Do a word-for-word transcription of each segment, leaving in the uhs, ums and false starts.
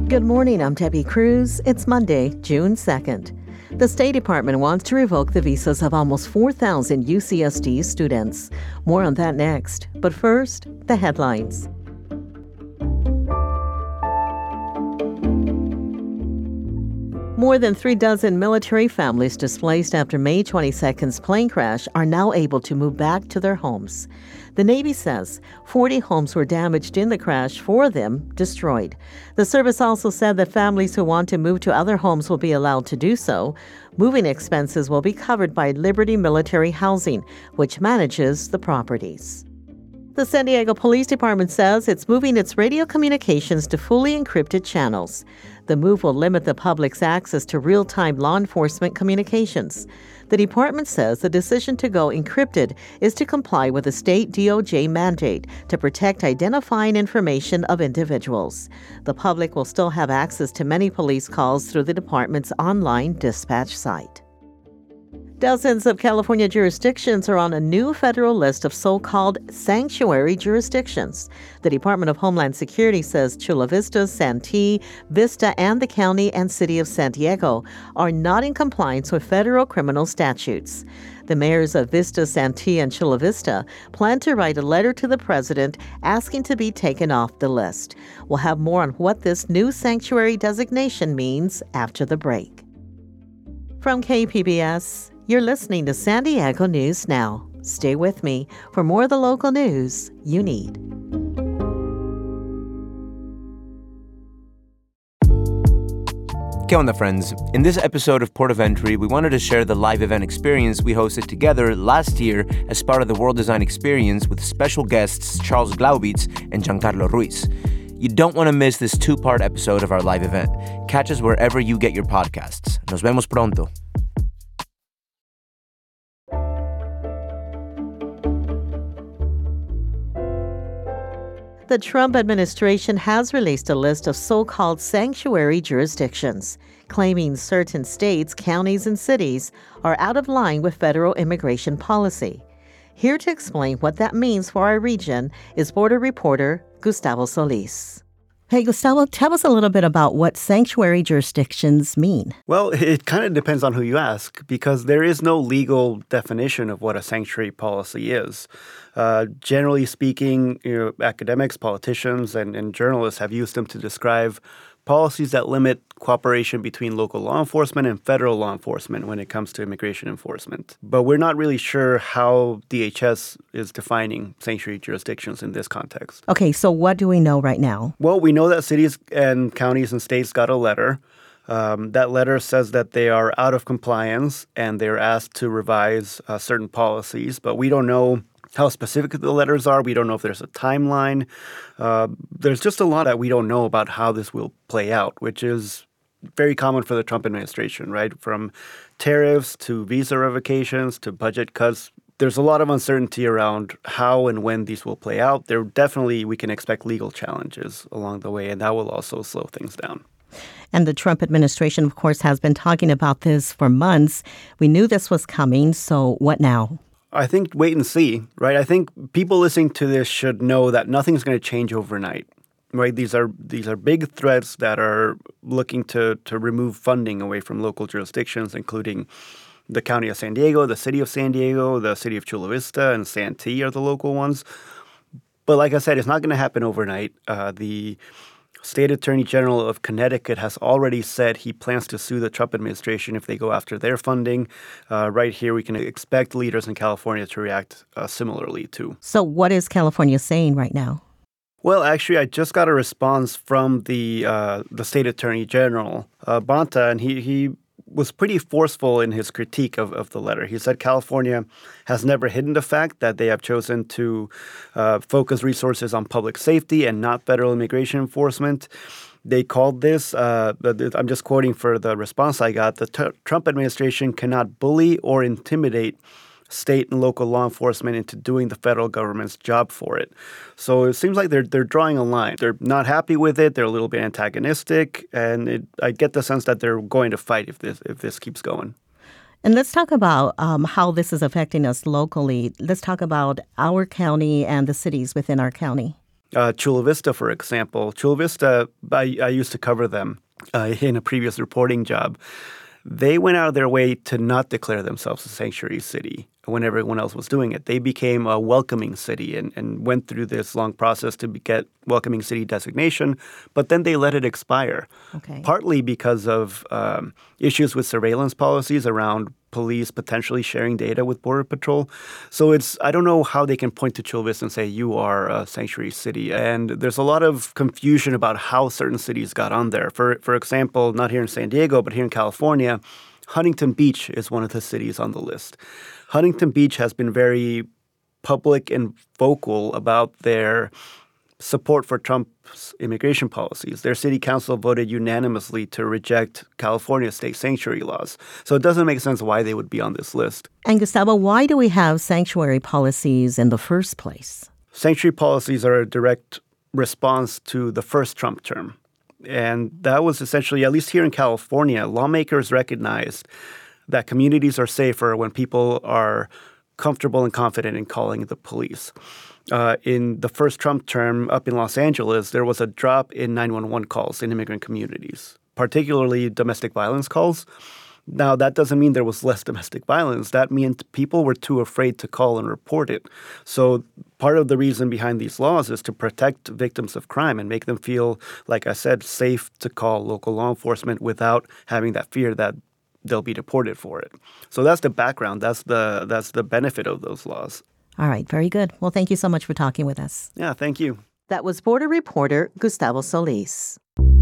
Good morning, I'm Debbie Cruz. It's Monday, June second. The State Department wants to revoke the visas of almost four thousand U C S D students. More on that next. But first, the headlines. More than three dozen military families displaced after May twenty-second's plane crash are now able to move back to their homes. The Navy says forty homes were damaged in the crash, four of them destroyed. The service also said that families who want to move to other homes will be allowed to do so. Moving expenses will be covered by Liberty Military Housing, which manages the properties. The San Diego Police Department says it's moving its radio communications to fully encrypted channels. The move will limit the public's access to real-time law enforcement communications. The department says the decision to go encrypted is to comply with the state D O J mandate to protect identifying information of individuals. The public will still have access to many police calls through the department's online dispatch site. Dozens of California jurisdictions are on a new federal list of so-called sanctuary jurisdictions. The Department of Homeland Security says Chula Vista, Santee, Vista, and the County and City of San Diego are not in compliance with federal criminal statutes. The mayors of Vista, Santee, and Chula Vista plan to write a letter to the president asking to be taken off the list. We'll have more on what this new sanctuary designation means after the break. From K P B S, you're listening to San Diego News Now. Stay with me for more of the local news you need. ¿Qué onda, friends? In this episode of Port of Entry, we wanted to share the live event experience we hosted together last year as part of the World Design Experience with special guests Charles Glaubitz and Giancarlo Ruiz. You don't want to miss this two-part episode of our live event. Catch us wherever you get your podcasts. Nos vemos pronto. The Trump administration has released a list of so-called sanctuary jurisdictions, claiming certain states, counties, and cities are out of line with federal immigration policy. Here to explain what that means for our region is border reporter Gustavo Solis. Hey, Gustavo, tell us a little bit about what sanctuary jurisdictions mean. Well, it kind of depends on who you ask, because there is no legal definition of what a sanctuary policy is. Uh, generally speaking, you know, academics, politicians, and, and journalists have used them to describe policies that limit cooperation between local law enforcement and federal law enforcement when it comes to immigration enforcement. But we're not really sure how D H S is defining sanctuary jurisdictions in this context. Okay, so what do we know right now? Well, we know that cities and counties and states got a letter. Um, that letter says that they are out of compliance and they're asked to revise uh, certain policies, but we don't know how specific the letters are. We don't know if there's a timeline. Uh, there's just a lot that we don't know about how this will play out, which is very common for the Trump administration, right? From tariffs to visa revocations to budget cuts. There's a lot of uncertainty around how and when these will play out. There definitely, we can expect legal challenges along the way, and that will also slow things down. And the Trump administration, of course, has been talking about this for months. We knew this was coming, so what now? I think wait and see, right? I think people listening to this should know that nothing's going to change overnight, right? These are these are big threats that are looking to to remove funding away from local jurisdictions, including the County of San Diego, the City of San Diego, the City of Chula Vista, and Santee are the local ones. But like I said, it's not going to happen overnight. Uh, the State Attorney General of Connecticut has already said he plans to sue the Trump administration if they go after their funding. Uh, right here, we can expect leaders in California to react uh, similarly, too. So what is California saying right now? Well, actually, I just got a response from the uh, the State Attorney General, uh, Bonta, and he, he was pretty forceful in his critique of, of the letter. He said California has never hidden the fact that they have chosen to uh, focus resources on public safety and not federal immigration enforcement. They called this, uh, I'm just quoting for the response I got, the t- Trump administration cannot bully or intimidate state and local law enforcement into doing the federal government's job for it. So it seems like they're they're drawing a line. They're not happy with it. They're a little bit antagonistic, and it, I get the sense that they're going to fight if this if this keeps going. And let's talk about um, how this is affecting us locally. Let's talk about our county and the cities within our county. Uh, Chula Vista, for example. Chula Vista, I, I used to cover them uh, in a previous reporting job. They went out of their way to not declare themselves a sanctuary city when everyone else was doing it. They became a welcoming city and, and went through this long process to get welcoming city designation, but then they let it expire. Okay. Partly because of um, issues with surveillance policies around police potentially sharing data with Border Patrol. So it's I don't know how they can point to Chula Vista and say you are a sanctuary city. And there's a lot of confusion about how certain cities got on there. For for example, not here in San Diego, but here in California, Huntington Beach is one of the cities on the list. Huntington Beach has been very public and vocal about their support for Trump's immigration policies. Their city council voted unanimously to reject California's state sanctuary laws. So it doesn't make sense why they would be on this list. And Gustavo, why do we have sanctuary policies in the first place? Sanctuary policies are a direct response to the first Trump term. And that was essentially, at least here in California, lawmakers recognized that communities are safer when people are comfortable and confident in calling the police. Uh, in the first Trump term up in Los Angeles, there was a drop in nine one one calls in immigrant communities, particularly domestic violence calls. Now, that doesn't mean there was less domestic violence. That meant people were too afraid to call and report it. So part of the reason behind these laws is to protect victims of crime and make them feel, like I said, safe to call local law enforcement without having that fear that they'll be deported for it. So that's the background. That's the that's the benefit of those laws. All right, very good. Well, thank you so much for talking with us. Yeah, thank you. That was border reporter Gustavo Solis.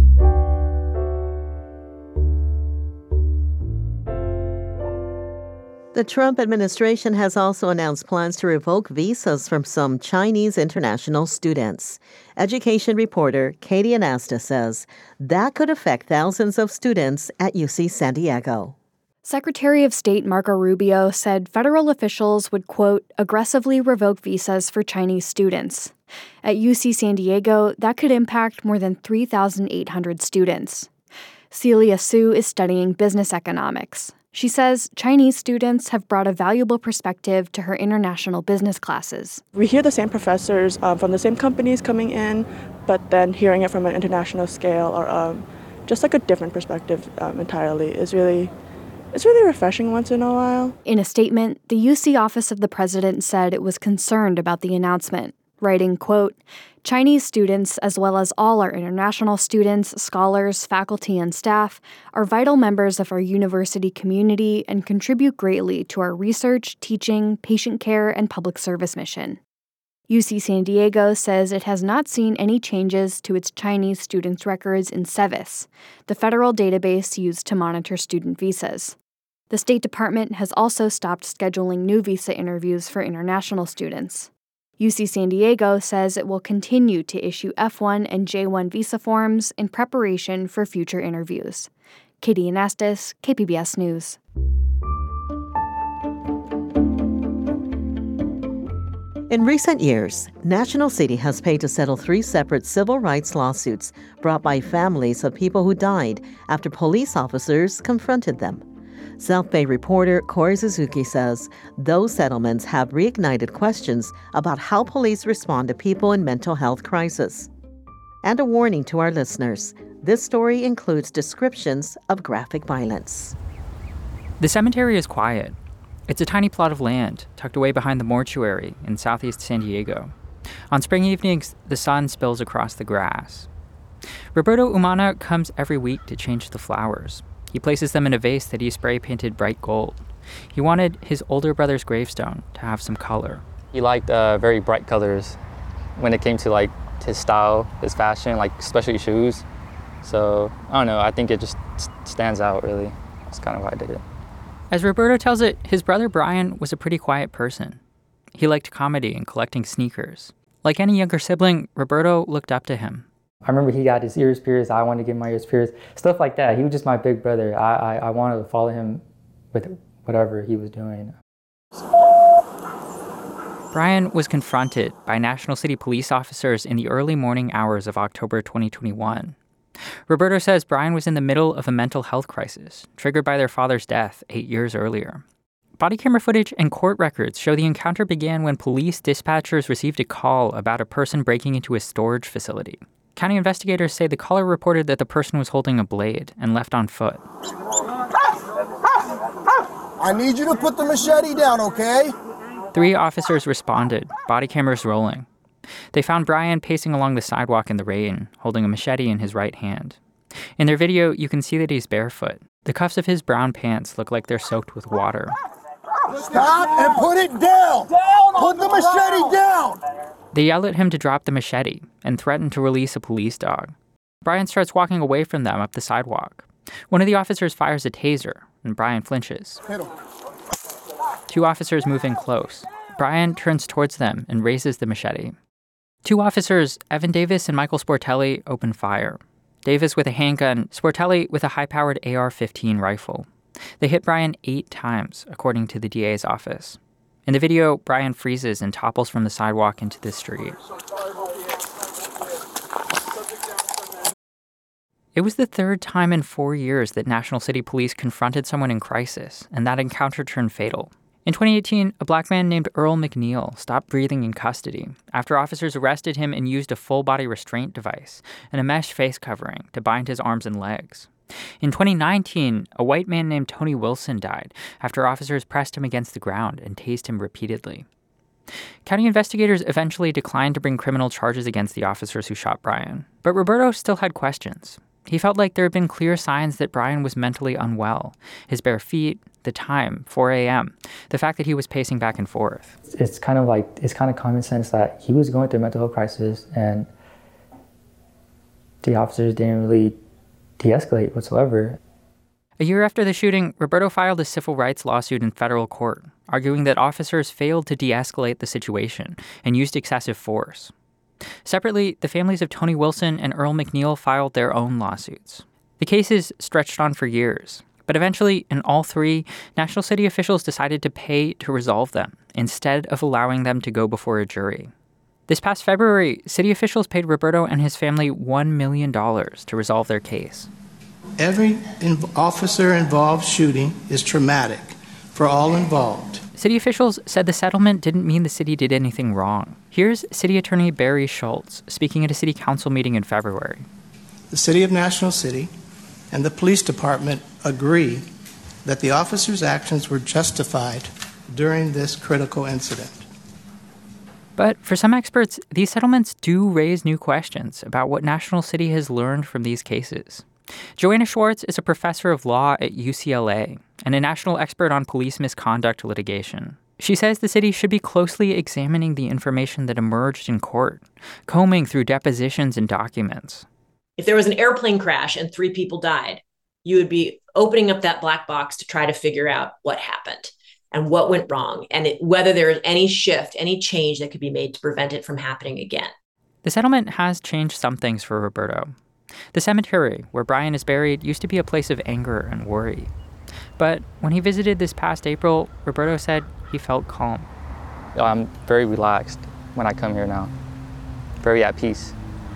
The Trump administration has also announced plans to revoke visas from some Chinese international students. Education reporter Katie Anasta says that could affect thousands of students at U C San Diego. Secretary of State Marco Rubio said federal officials would, quote, aggressively revoke visas for Chinese students. At U C San Diego, that could impact more than three thousand eight hundred students. Celia Su is studying business economics. She says Chinese students have brought a valuable perspective to her international business classes. We hear the same professors uh, from the same companies coming in, but then hearing it from an international scale or um, just like a different perspective um, entirely is really, it's really refreshing once in a while. In a statement, the U C Office of the President said it was concerned about the announcement, writing, quote, Chinese students, as well as all our international students, scholars, faculty, and staff, are vital members of our university community and contribute greatly to our research, teaching, patient care, and public service mission. U C San Diego says it has not seen any changes to its Chinese students' records in SEVIS, the federal database used to monitor student visas. The State Department has also stopped scheduling new visa interviews for international students. U C San Diego says it will continue to issue F one and J one visa forms in preparation for future interviews. Katie Anastas, K P B S News. In recent years, National City has paid to settle three separate civil rights lawsuits brought by families of people who died after police officers confronted them. South Bay reporter Corey Suzuki says those settlements have reignited questions about how police respond to people in mental health crisis. And a warning to our listeners, this story includes descriptions of graphic violence. The cemetery is quiet. It's a tiny plot of land tucked away behind the mortuary in southeast San Diego. On spring evenings, the sun spills across the grass. Roberto Umana comes every week to change the flowers. He places them in a vase that he spray-painted bright gold. He wanted his older brother's gravestone to have some color. He liked uh, very bright colors when it came to like his style, his fashion, like especially shoes. So, I don't know, I think it just stands out, really. That's kind of why I did it. As Roberto tells it, his brother Brian was a pretty quiet person. He liked comedy and collecting sneakers. Like any younger sibling, Roberto looked up to him. I remember he got his ears pierced, I wanted to get my ears pierced, stuff like that. He was just my big brother. I, I, I wanted to follow him with whatever he was doing. Brian was confronted by National City police officers in the early morning hours of October twenty twenty-one. Roberto says Brian was in the middle of a mental health crisis, triggered by their father's death eight years earlier. Body camera footage and court records show the encounter began when police dispatchers received a call about a person breaking into a storage facility. County investigators say the caller reported that the person was holding a blade and left on foot. I need you to put the machete down, okay? Three officers responded, body cameras rolling. They found Brian pacing along the sidewalk in the rain, holding a machete in his right hand. In their video, you can see that he's barefoot. The cuffs of his brown pants look like they're soaked with water. Stop and put it down! Down put the machete down! They yell at him to drop the machete and threaten to release a police dog. Brian starts walking away from them up the sidewalk. One of the officers fires a taser, and Brian flinches. Two officers move in close. Brian turns towards them and raises the machete. Two officers, Evan Davis and Michael Sportelli, open fire. Davis with a handgun, Sportelli with a high-powered A R fifteen rifle. They hit Brian eight times, according to the D A's office. In the video, Brian freezes and topples from the sidewalk into the street. It was the third time in four years that National City Police confronted someone in crisis, and that encounter turned fatal. In twenty eighteen, a black man named Earl McNeil stopped breathing in custody after officers arrested him and used a full-body restraint device and a mesh face covering to bind his arms and legs. In twenty nineteen, a white man named Tony Wilson died after officers pressed him against the ground and tased him repeatedly. County investigators eventually declined to bring criminal charges against the officers who shot Brian, but Roberto still had questions. He felt like there had been clear signs that Brian was mentally unwell. His bare feet, the time, four a.m., the fact that he was pacing back and forth. It's kind of like, it's kind of common sense that he was going through a mental health crisis and the officers didn't really de-escalate whatsoever. A year after the shooting, Roberto filed a civil rights lawsuit in federal court, arguing that officers failed to de-escalate the situation and used excessive force. Separately, the families of Tony Wilson and Earl McNeil filed their own lawsuits. The cases stretched on for years, but eventually, in all three, National City officials decided to pay to resolve them instead of allowing them to go before a jury. This past February, city officials paid Roberto and his family one million dollars to resolve their case. Every in- officer-involved shooting is traumatic for all involved. City officials said the settlement didn't mean the city did anything wrong. Here's City Attorney Barry Schultz speaking at a city council meeting in February. The City of National City and the police department agree that the officers' actions were justified during this critical incident. But for some experts, these settlements do raise new questions about what National City has learned from these cases. Joanna Schwartz is a professor of law at U C L A and a national expert on police misconduct litigation. She says the city should be closely examining the information that emerged in court, combing through depositions and documents. If there was an airplane crash and three people died, you would be opening up that black box to try to figure out what happened and what went wrong and it, whether there is any shift, any change that could be made to prevent it from happening again. The settlement has changed some things for Roberto. The cemetery where Brian is buried used to be a place of anger and worry. But when he visited this past April, Roberto said he felt calm. I'm very relaxed when I come here now, very at peace.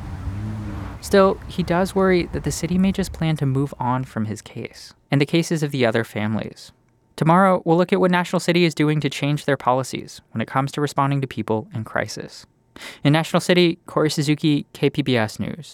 Still, he does worry that the city may just plan to move on from his case and the cases of the other families. Tomorrow, we'll look at what National City is doing to change their policies when it comes to responding to people in crisis. In National City, Corey Suzuki, K P B S News.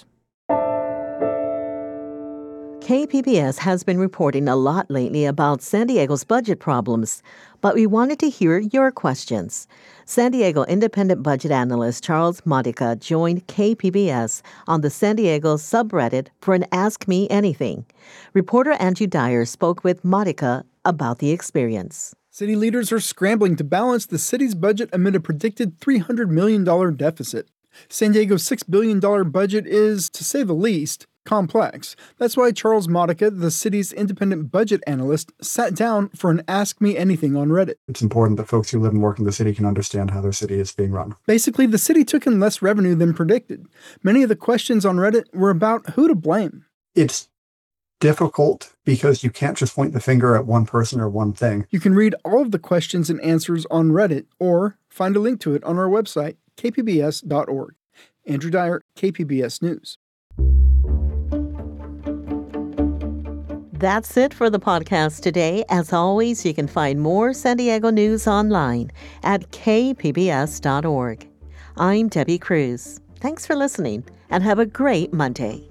K P B S has been reporting a lot lately about San Diego's budget problems, but we wanted to hear your questions. San Diego independent budget analyst Charles Modica joined K P B S on the San Diego subreddit for an Ask Me Anything. Reporter Andrew Dyer spoke with Modica about the experience. City leaders are scrambling to balance the city's budget amid a predicted three hundred million dollars deficit. San Diego's six billion dollars budget is, to say the least, complex. That's why Charles Modica, the city's independent budget analyst, sat down for an Ask Me Anything on Reddit. It's important that folks who live and work in the city can understand how their city is being run. Basically, the city took in less revenue than predicted. Many of the questions on Reddit were about who to blame. It's difficult because you can't just point the finger at one person or one thing. You can read all of the questions and answers on Reddit or find a link to it on our website, k p b s dot org. Andrew Dyer, K P B S News. That's it for the podcast today. As always, you can find more San Diego news online at k p b s dot org. I'm Debbie Cruz. Thanks for listening and have a great Monday.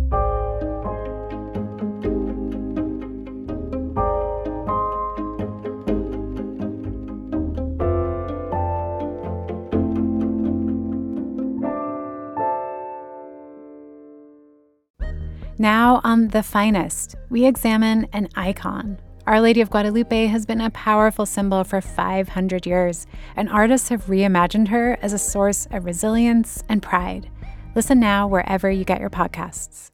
Now on The Finest, we examine an icon. Our Lady of Guadalupe has been a powerful symbol for five hundred years, and artists have reimagined her as a source of resilience and pride. Listen now wherever you get your podcasts.